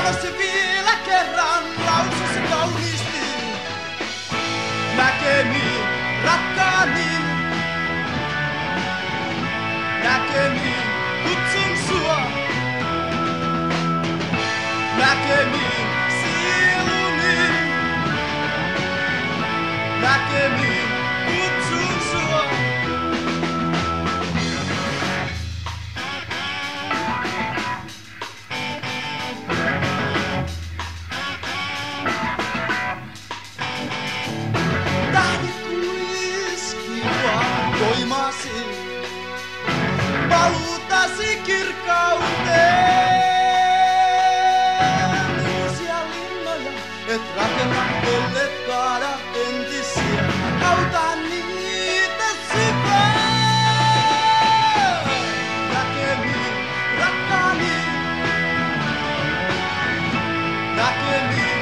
Jos se vielä kerran lausuisi kauniisti. Näkemiin, rakkaani. Näkemiin, kutsun sua. Näkemiin, sieluni. Näkemiin, kutsun sua. Tähdet kuiskivat voimasi, paluutasi kirkkauteen. Uusia linnoja, et rakenna, ellet kaada entisiä. Auta niitä syvään. Näkemiin, rakkaani. Näkemiin.